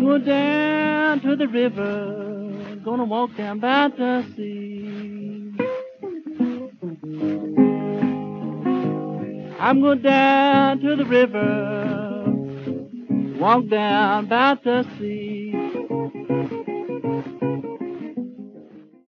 I'm going down to the river, gonna walk down by the sea. I'm going down to the river, walk down by the sea.